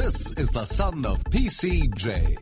This is the son of PCJ.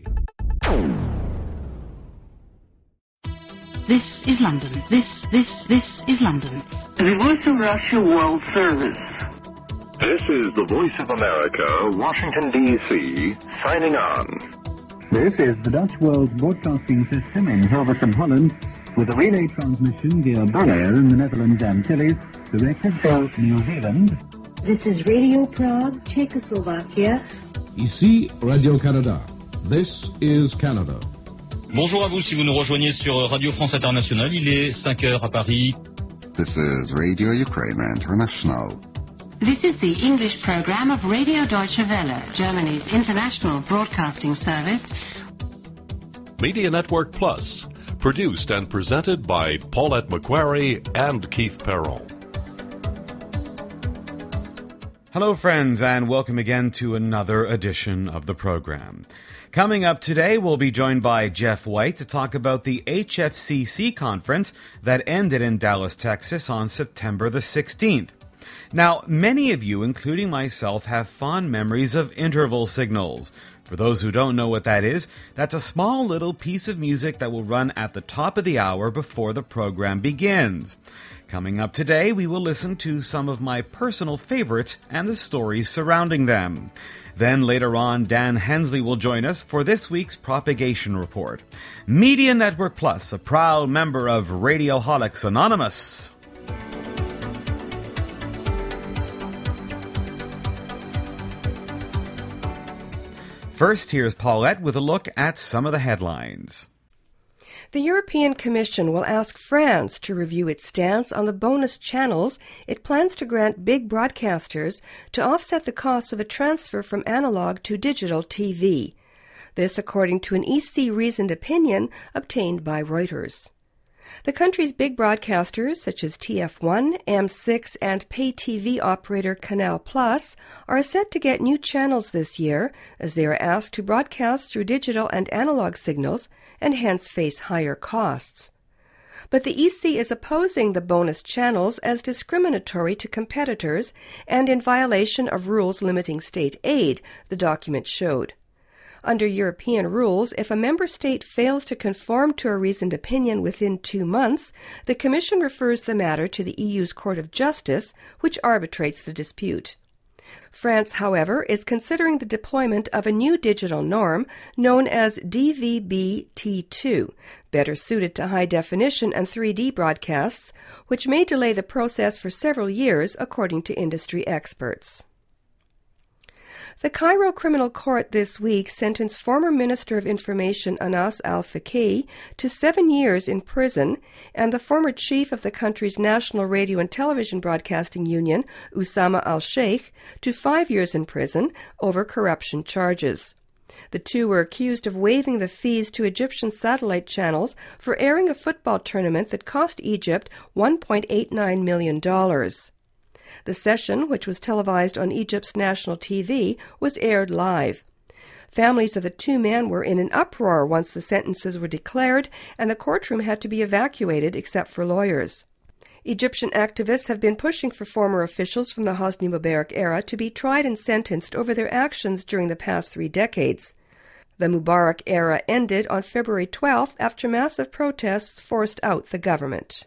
This is London. This is London. The Voice of Russia World Service. This is the Voice of America, Washington, D.C., signing on. This is the Dutch World Broadcasting System in Hilversum, Holland, with a relay transmission via Bonaire in the Netherlands and Antilles, directed from New Zealand. This is Radio Prague, Czechoslovakia. Ici Radio-Canada. This is Canada. Bonjour à vous si vous nous rejoignez sur Radio France Internationale. Il est 5 heures à Paris. This is Radio Ukraine International. This is the English program of Radio Deutsche Welle, Germany's international broadcasting service. Media Network Plus, produced and presented by Paulette McQuarrie and Keith Perrell. Hello, friends, and welcome again to another edition of the program. Coming up today, we'll be joined by Jeff White to talk about the HFCC conference that ended in Dallas, Texas on September the 16th. Now, many of you, including myself, have fond memories of interval signals. For those who don't know what that is, that's a small little piece of music that will run at the top of the hour before the program begins. Coming up today, we will listen to some of my personal favorites and the stories surrounding them. Then later on, Dan Hensley will join us for this week's Propagation Report. Media Network Plus, a proud member of Radioholics Anonymous. First, here's Paulette with a look at some of the headlines. The European Commission will ask France to review its stance on the bonus channels it plans to grant big broadcasters to offset the costs of a transfer from analog to digital TV. This according to an EC reasoned opinion obtained by Reuters. The country's big broadcasters, such as TF1, M6, and pay TV operator Canal Plus, are set to get new channels this year, as they are asked to broadcast through digital and analog signals, and hence face higher costs. But the EC is opposing the bonus channels as discriminatory to competitors and in violation of rules limiting state aid, the document showed. Under European rules, if a member state fails to conform to a reasoned opinion within 2 months, the Commission refers the matter to the EU's Court of Justice, which arbitrates the dispute. France, however, is considering the deployment of a new digital norm known as DVB-T2, better suited to high-definition and 3D broadcasts, which may delay the process for several years, according to industry experts. The Cairo Criminal Court this week sentenced former Minister of Information Anas al-Faqih to 7 years in prison and the former chief of the country's National Radio and Television Broadcasting Union, Usama al-Sheikh, to 5 years in prison over corruption charges. The two were accused of waiving the fees to Egyptian satellite channels for airing a football tournament that cost Egypt $1.89 million. The session, which was televised on Egypt's national TV, was aired live. Families of the two men were in an uproar once the sentences were declared, and the courtroom had to be evacuated except for lawyers. Egyptian activists have been pushing for former officials from the Hosni Mubarak era to be tried and sentenced over their actions during the past 3 decades. The Mubarak era ended on February 12th after massive protests forced out the government.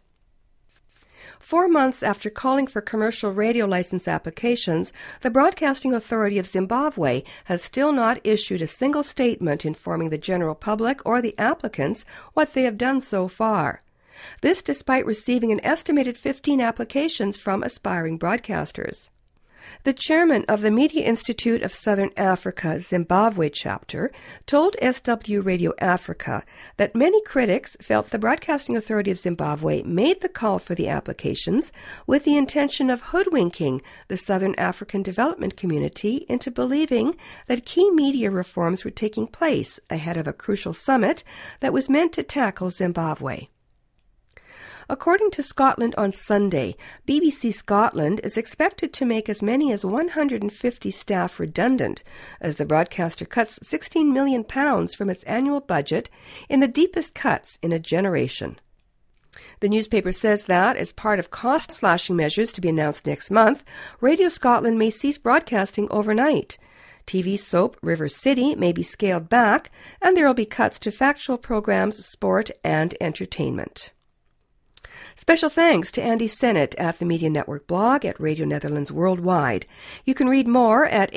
4 months after calling for commercial radio license applications, the Broadcasting Authority of Zimbabwe has still not issued a single statement informing the general public or the applicants what they have done so far. This despite receiving an estimated 15 applications from aspiring broadcasters. The chairman of the Media Institute of Southern Africa Zimbabwe chapter told SW Radio Africa that many critics felt the Broadcasting Authority of Zimbabwe made the call for the applications with the intention of hoodwinking the Southern African development community into believing that key media reforms were taking place ahead of a crucial summit that was meant to tackle Zimbabwe. According to Scotland on Sunday, BBC Scotland is expected to make as many as 150 staff redundant as the broadcaster cuts £16 million from its annual budget in the deepest cuts in a generation. The newspaper says that, as part of cost-slashing measures to be announced next month, Radio Scotland may cease broadcasting overnight. TV soap River City may be scaled back, and there will be cuts to factual programs, sport, and entertainment. Special thanks to Andy Sennett at the Media Network blog at Radio Netherlands Worldwide. You can read more at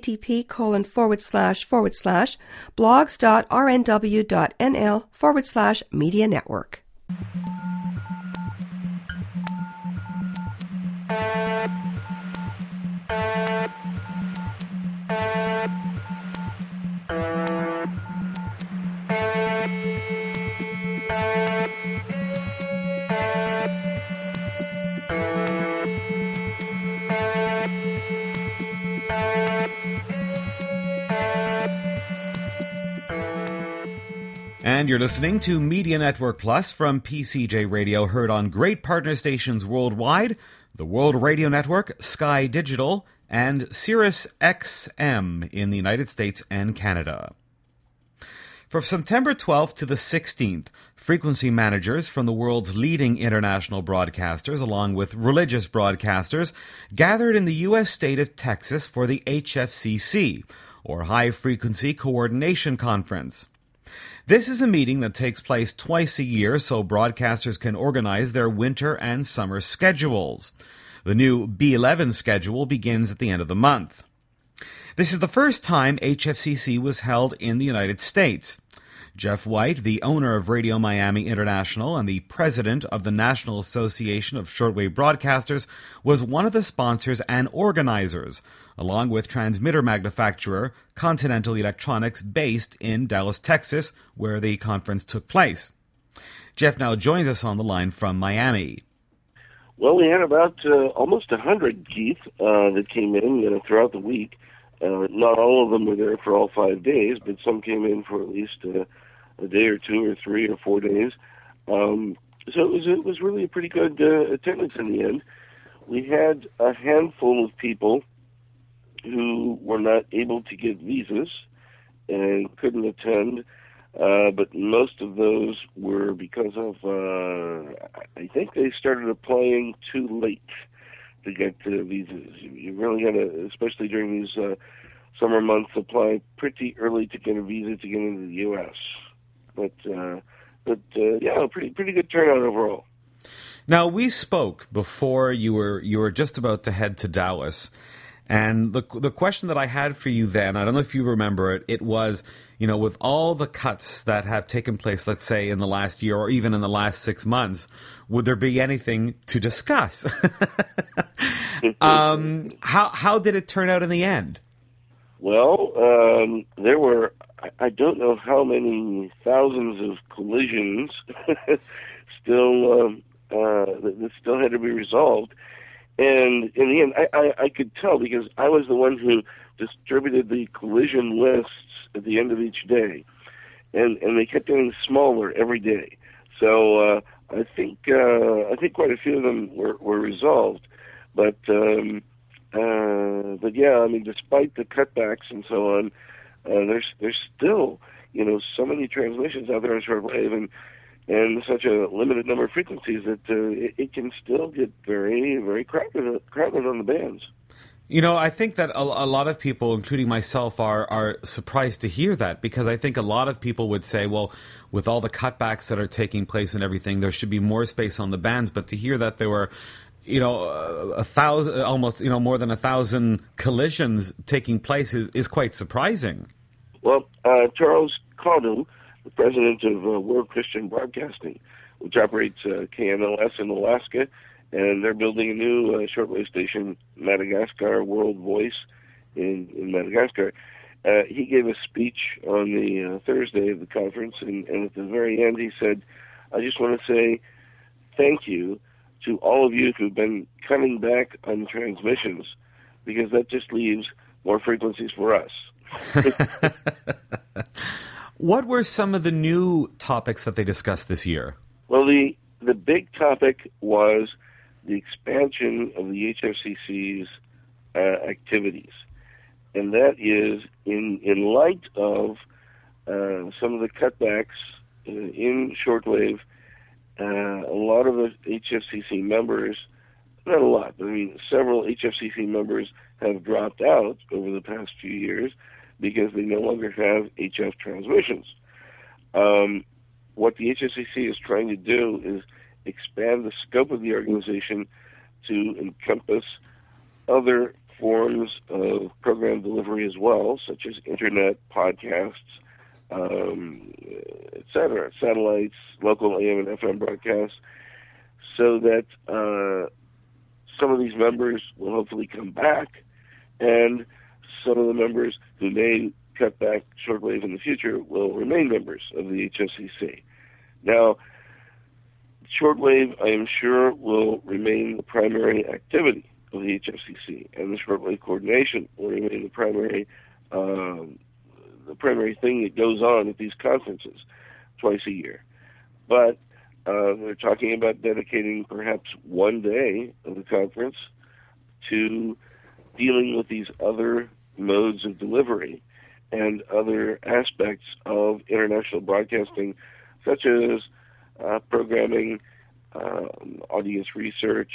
http://blogs.rnw.nl/Media Network. And you're listening to Media Network Plus from PCJ Radio, heard on great partner stations worldwide, the World Radio Network, Sky Digital, and Sirius XM in the United States and Canada. From September 12th to the 16th, frequency managers from the world's leading international broadcasters, along with religious broadcasters, gathered in the U.S. state of Texas for the HFCC, or High Frequency Coordination Conference. This is a meeting that takes place twice a year so broadcasters can organize their winter and summer schedules. The new B11 schedule begins at the end of the month. This is the first time HFCC was held in the United States. Jeff White, the owner of Radio Miami International and the president of the National Association of Shortwave Broadcasters, was one of the sponsors and organizers, along with transmitter manufacturer Continental Electronics, based in Dallas, Texas, where the conference took place. Jeff now joins us on the line from Miami. Well, we had about almost 100, Keith, that came in throughout the week. Not all of them were there for all 5 days, but some came in for at least a day or 2 or 3 or 4 days. So it was really a pretty good attendance in the end. We had a handful of people who were not able to get visas and couldn't attend, but most of those were because of, I think they started applying too late to get visas. You really got to, especially during these summer months, apply pretty early to get a visa to get into the U.S. But yeah, pretty good turnout overall. Now, we spoke before you were just about to head to Dallas. And the question that I had for you then, I don't know if you remember it, it was, with all the cuts that have taken place, let's say, in the last year or even in the last 6 months, would there be anything to discuss? How did it turn out in the end? Well, there were, I don't know how many thousands of collisions that still had to be resolved. And in the end, I could tell because I was the one who distributed the collision lists at the end of each day, and they kept getting smaller every day. So I think quite a few of them were resolved, but yeah, I mean, despite the cutbacks and so on, there's still so many transmissions out there on shortwave and such a limited number of frequencies that it can still get very, very crowded on the bands. I think that a lot of people, including myself, are surprised to hear that, because I think a lot of people would say, well, with all the cutbacks that are taking place and everything, there should be more space on the bands. But to hear that there were, 1,000, almost, more than 1,000 collisions taking place is quite surprising. Well, Charles Caudill, the president of World Christian Broadcasting, which operates KNLS in Alaska, and they're building a new shortwave station, Madagascar World Voice in Madagascar. He gave a speech on the Thursday of the conference, and at the very end he said, I just want to say thank you to all of you who've been cutting back on transmissions, because that just leaves more frequencies for us. What were some of the new topics that they discussed this year? Well, the big topic was the expansion of the HFCC's activities. And that is in light of some of the cutbacks in shortwave. A lot of the HFCC members not a lot, but I mean, several HFCC members have dropped out over the past few years because they no longer have HF transmissions. What the HFCC is trying to do is expand the scope of the organization to encompass other forms of program delivery as well, such as internet, podcasts, etc., satellites, local AM and FM broadcasts, so that some of these members will hopefully come back, and some of the members who may cut back shortwave in the future will remain members of the HFCC. Now, shortwave, I am sure, will remain the primary activity of the HFCC, and the shortwave coordination will remain the primary thing that goes on at these conferences twice a year. But they're talking about dedicating perhaps one day of the conference to dealing with these other modes of delivery and other aspects of international broadcasting, such as programming, audience research,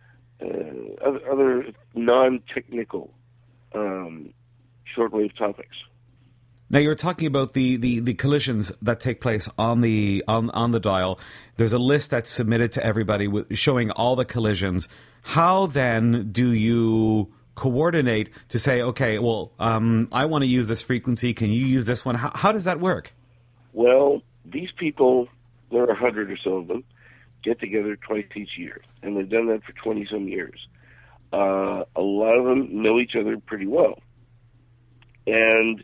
other non-technical shortwave topics. Now you're talking about the collisions that take place on the dial. There's a list that's submitted to everybody showing all the collisions. How then do you coordinate to say, okay, well, I want to use this frequency. Can you use this one? How does that work? Well, these people, there are 100 or so of them, get together twice each year, and they've done that for 20-some years. A lot of them know each other pretty well, and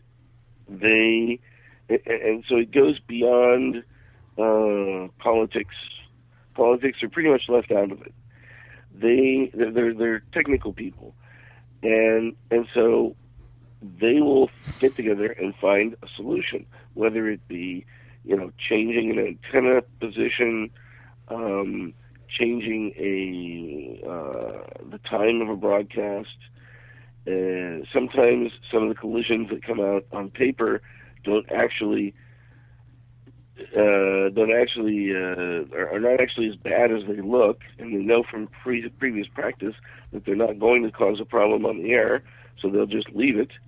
so it goes beyond politics. Politics are pretty much left out of it. They're technical people, and so they will get together and find a solution, whether it be changing an antenna position, changing the time of a broadcast. Sometimes some of the collisions that come out on paper are not actually as bad as they look, and they know from previous practice that they're not going to cause a problem on the air, so they'll just leave it.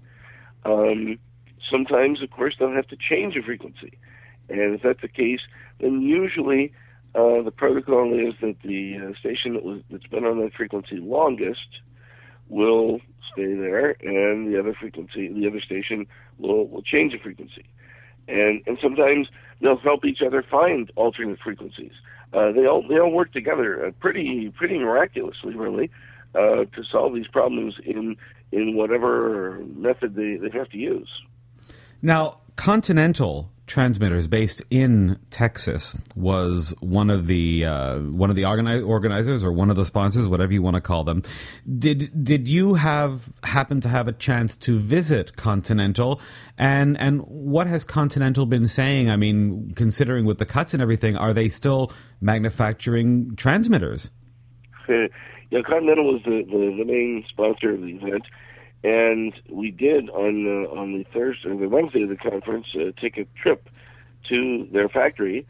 Sometimes, of course, they'll have to change a frequency, and if that's the case, then usually the protocol is that the station that's been on that frequency longest will stay there, and the other station will change the frequency. And sometimes they'll help each other find alternate frequencies. They all work together pretty miraculously, really, to solve these problems in whatever method they have to use. Now, Continental Transmitters, based in Texas, was one of the organizers or one of the sponsors, whatever you want to call them. Did you happen to have a chance to visit Continental, and what has Continental been saying? I mean, considering with the cuts and everything, are they still manufacturing transmitters? Yeah, Continental was the main sponsor of the event. And we did on the Thursday or the Wednesday of the conference take a trip to their factory.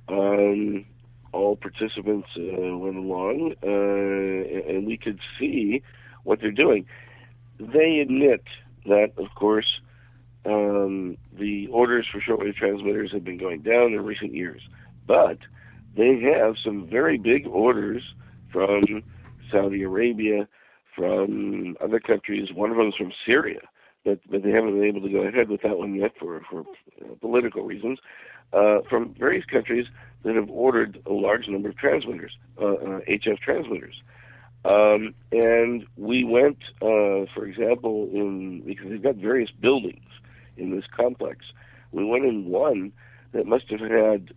All participants went along, and we could see what they're doing. They admit that, of course, the orders for shortwave transmitters have been going down in recent years, but they have some very big orders from Saudi Arabia, from other countries. One of them is from Syria, but they haven't been able to go ahead with that one yet for political reasons, from various countries that have ordered a large number of transmitters, HF transmitters. And we went, for example, because they've got various buildings in this complex, we went in one that must have had,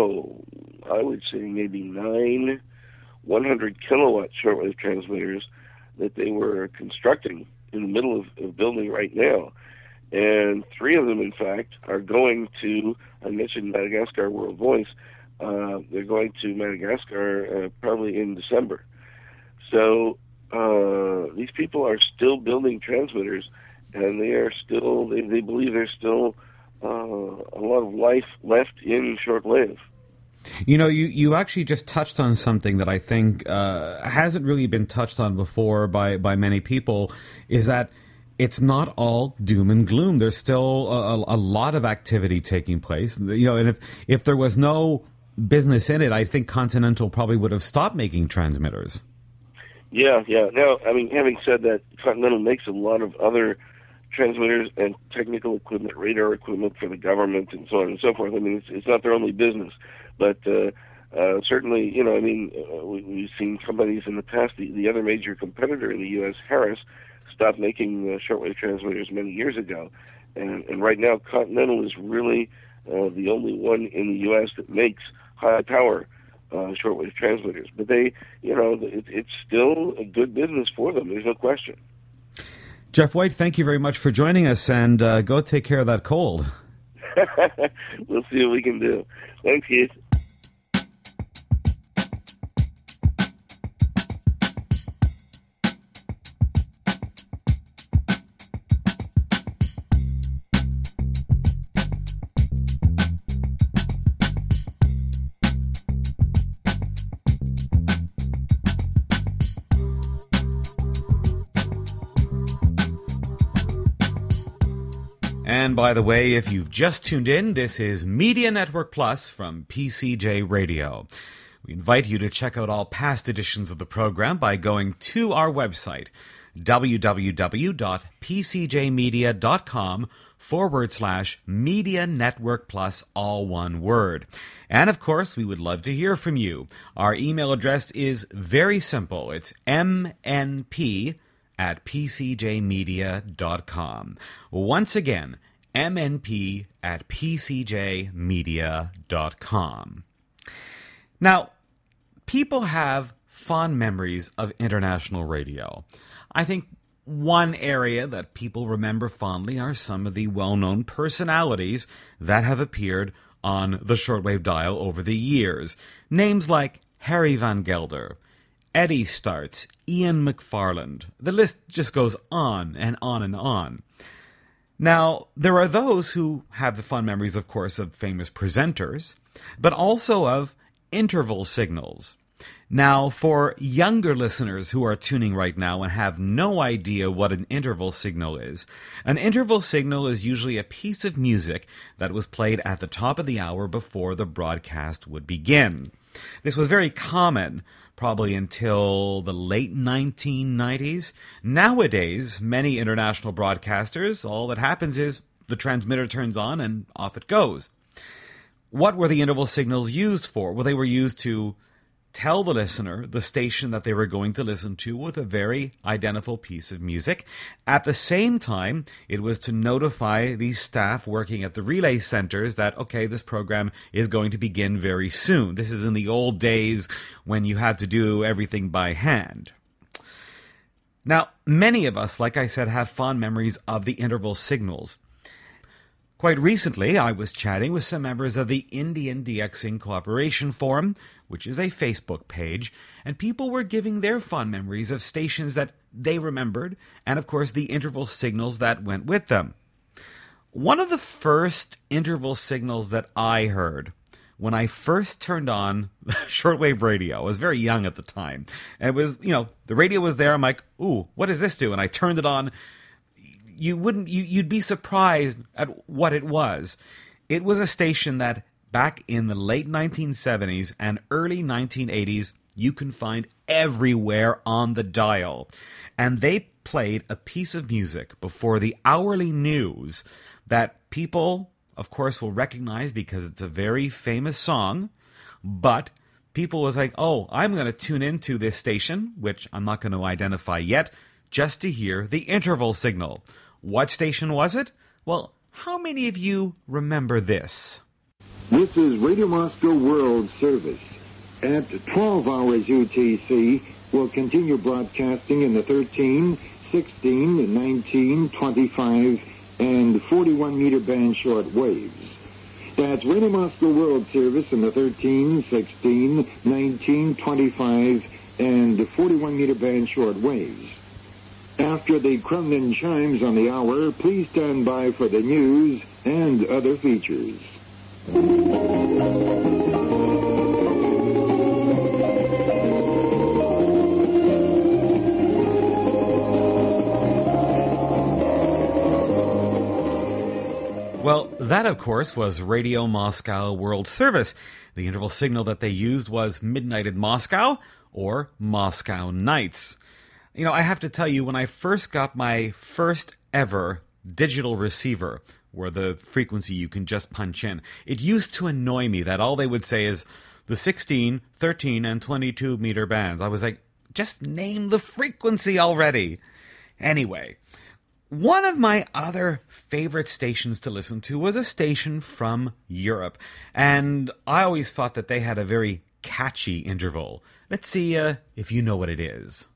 I would say maybe 9 100-kilowatt shortwave transmitters that they were constructing in the middle of building right now. And 3 of them, in fact, are going to, I mentioned Madagascar World Voice, they're going to Madagascar probably in December. So these people are still building transmitters, and they believe there's still a lot of life left in shortwave. You know, you actually just touched on something that I think hasn't really been touched on before by many people, is that it's not all doom and gloom. There's still a lot of activity taking place. You know, and if there was no business in it, I think Continental probably would have stopped making transmitters. Yeah. Now, I mean, having said that, Continental makes a lot of other transmitters and technical equipment, radar equipment for the government and so on and so forth. I mean, it's not their only business. But certainly, you know, I mean, we've seen companies in the past, the other major competitor in the U.S., Harris, stopped making shortwave transmitters many years ago. And right now, Continental is really the only one in the U.S. that makes high-power shortwave transmitters. But they, you know, it's still a good business for them. There's no question. Jeff White, thank you very much for joining us, and go take care of that cold. We'll see what we can do. Thanks, Keith. And by the way, if you've just tuned in, this is Media Network Plus from PCJ Radio. We invite you to check out all past editions of the program by going to our website, www.pcjmedia.com/Media Network Plus, all one word. And of course, we would love to hear from you. Our email address is very simple. It's mnp@pcjmedia.com. Once again, mnp@pcjmedia.com. Now, people have fond memories of international radio. I think one area that people remember fondly are some of the well-known personalities that have appeared on the shortwave dial over the years. Names like Harry Van Gelder, Eddie Starts, Ian McFarland. The list just goes on and on and on. Now, there are those who have the fond memories, of course, of famous presenters, but also of interval signals. Now, for younger listeners who are tuning right now and have no idea what an interval signal is, an interval signal is usually a piece of music that was played at the top of the hour before the broadcast would begin. This was very common probably until the late 1990s. Nowadays, many international broadcasters, all that happens is the transmitter turns on and off it goes. What were the interval signals used for? Well, they were used to tell the listener the station that they were going to listen to with a very identifiable piece of music. At the same time, it was to notify the staff working at the relay centers that, okay, this program is going to begin very soon. This is in the old days when you had to do everything by hand. Now, many of us, like I said, have fond memories of the interval signals. Quite recently, I was chatting with some members of the Indian DXing Cooperation Forum, which is a Facebook page, and people were giving their fond memories of stations that they remembered, and of course the interval signals that went with them. One of the first interval signals that I heard when I first turned on shortwave radio, I was very young at the time, and it was, the radio was there, I'm like, ooh, what does this do? And I turned it on. You'd be surprised at what it was. It was a station that back in the late 1970s and early 1980s, you can find everywhere on the dial. And they played a piece of music before the hourly news that people, of course, will recognize because it's a very famous song. But people was like, oh, I'm going to tune into this station, which I'm not going to identify yet, just to hear the interval signal. What station was it? Well, how many of you remember this? This is Radio Moscow World Service. At 12 hours UTC, we'll continue broadcasting in the 13, 16, 19, 25, and 41 meter band short waves. That's Radio Moscow World Service in the 13, 16, 19, 25, and 41 meter band short waves. After the Kremlin chimes on the hour, please stand by for the news and other features. Well, that, of course, was Radio Moscow World Service. The interval signal that they used was Midnight in Moscow, or Moscow Nights. You know, I have to tell you, when I first got my first ever digital receiver, where the frequency you can just punch in, it used to annoy me that all they would say is the 16, 13, and 22 meter bands. I was like, just name the frequency already. Anyway, one of my other favorite stations to listen to was a station from Europe, and I always thought that they had a very catchy interval. Let's see if you know what it is.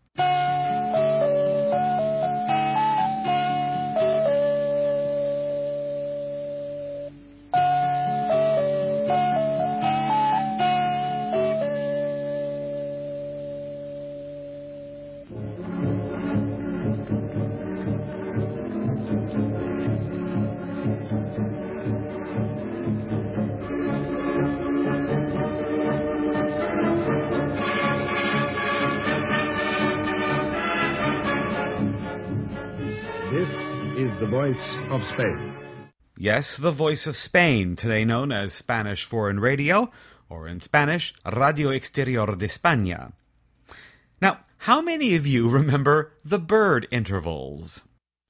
The Voice of Spain. Yes, the Voice of Spain, today known as Spanish Foreign Radio, or in Spanish, Radio Exterior de España. Now, how many of you remember the bird intervals?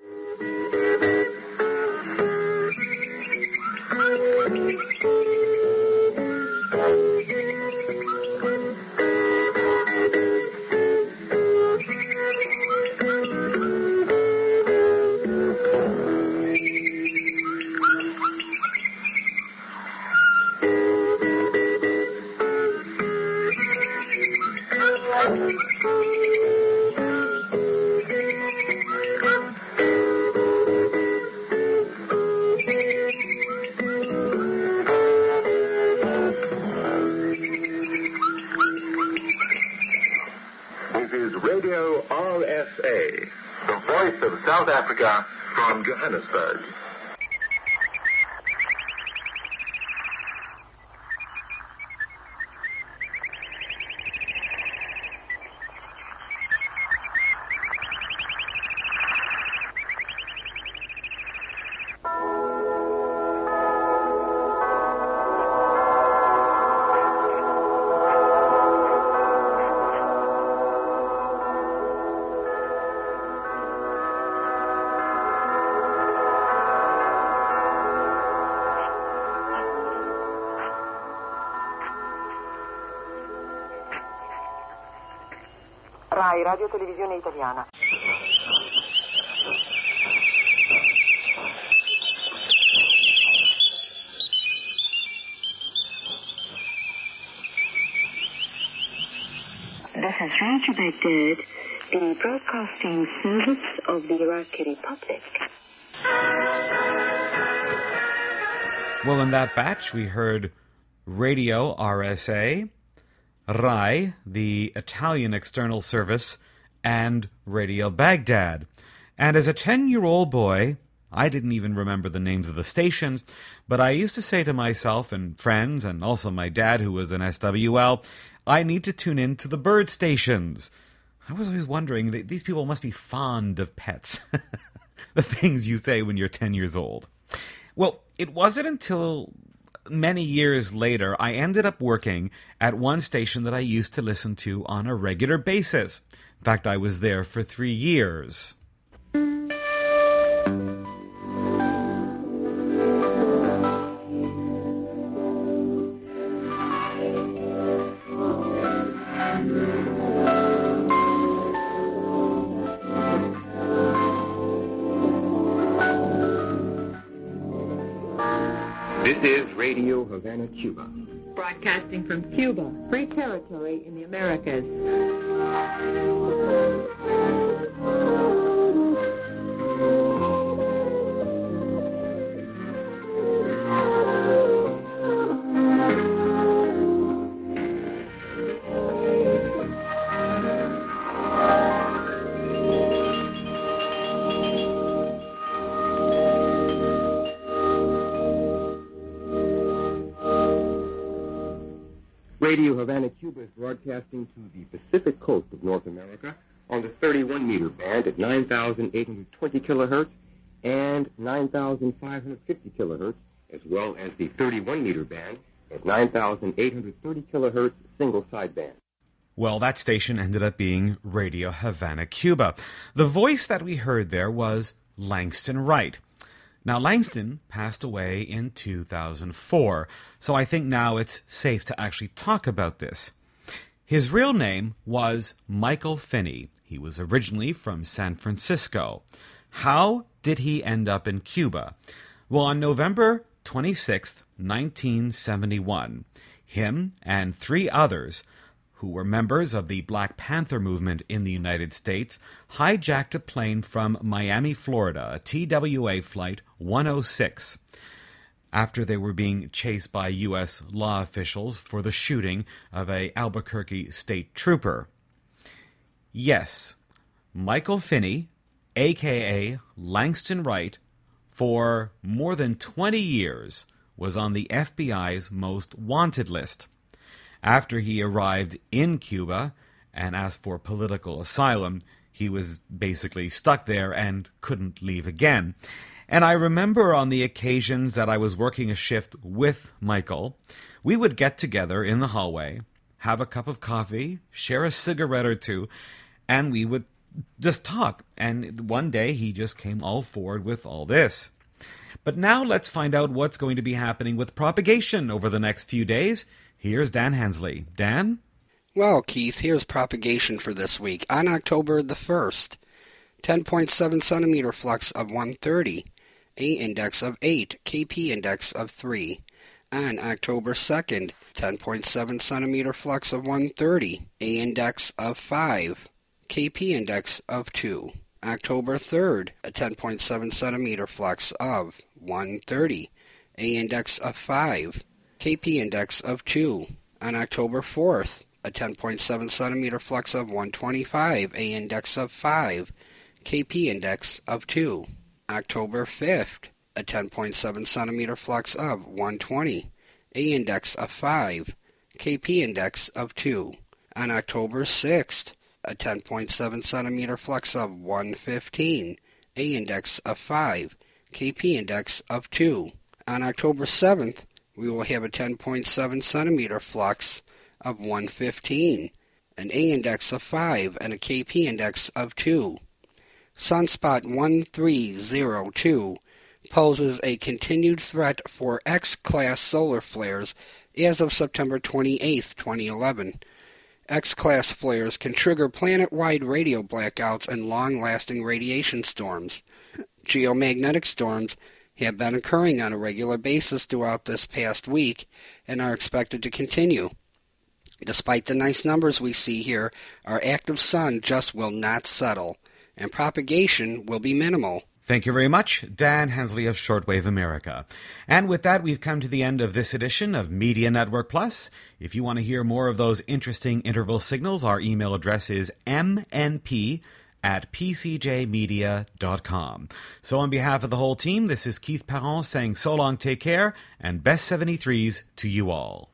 South Africa from Johannesburg. RAI, Radio Televisione Italiana. This is Radio Baghdad, the broadcasting service of the Iraqi Republic. Well, in that batch, we heard Radio RSA, RAI, the Italian External Service, and Radio Baghdad. And as a 10-year-old boy, I didn't even remember the names of the stations, but I used to say to myself and friends, and also my dad, who was an SWL, I need to tune in to the bird stations. I was always wondering, these people must be fond of pets. The things you say when you're 10 years old. Well, it wasn't until many years later I ended up working at one station that I used to listen to on a regular basis. In fact, I was there for 3 years. This is Radio Havana, Cuba. Broadcasting from Cuba, free territory in the Americas. Radio Havana, Cuba is broadcasting to the Pacific coast of North America on the 31-meter band at 9,820 kilohertz and 9,550 kilohertz, as well as the 31-meter band at 9,830 kilohertz single sideband. Well, that station ended up being Radio Havana, Cuba. The voice that we heard there was Langston Wright. Now, Langston passed away in 2004, so I think now it's safe to actually talk about this. His real name was Michael Finney. He was originally from San Francisco. How did he end up in Cuba? Well, on November 26, 1971, him and 3 others who were members of the Black Panther movement in the United States, hijacked a plane from Miami, Florida, a TWA Flight 106, after they were being chased by U.S. law officials for the shooting of a Albuquerque state trooper. Yes, Michael Finney, a.k.a. Langston Wright, for more than 20 years was on the FBI's most wanted list. After he arrived in Cuba and asked for political asylum, he was basically stuck there and couldn't leave again. And I remember on the occasions that I was working a shift with Michael, we would get together in the hallway, have a cup of coffee, share a cigarette or two, and we would just talk. And one day he just came all forward with all this. But now let's find out what's going to be happening with propagation over the next few days. Here's Dan Hensley. Dan? Well, Keith, here's propagation for this week. On October the 1st, 10.7 centimeter flux of 130, A index of 8, KP index of 3. On October 2nd, 10.7 centimeter flux of 130, A index of 5, KP index of 2. October 3rd, a 10.7 centimeter flux of 130, A index of 5, KP index of 2. On October 4th, a 10.7 centimeter flux of 125, A index of 5, KP index of 2. October 5th, a 10.7 centimeter flux of 120, A index of 5, KP index of 2. On October 6th, a 10.7 centimeter flux of 115, A index of 5, KP index of 2. On October 7th, we will have a 10.7 centimeter flux of 115, an A index of 5, and a KP index of 2. Sunspot 1302 poses a continued threat for X-class solar flares as of September 28, 2011. X-class flares can trigger planet-wide radio blackouts and long-lasting radiation storms. Geomagnetic storms have been occurring on a regular basis throughout this past week and are expected to continue. Despite the nice numbers we see here, our active sun just will not settle, and propagation will be minimal. Thank you very much, Dan Hensley of Shortwave America. And with that, we've come to the end of this edition of Media Network Plus. If you want to hear more of those interesting interval signals, our email address is mnp@pcjmedia.com. So on behalf of the whole team, this is Keith Perron saying so long, take care, and best 73s to you all.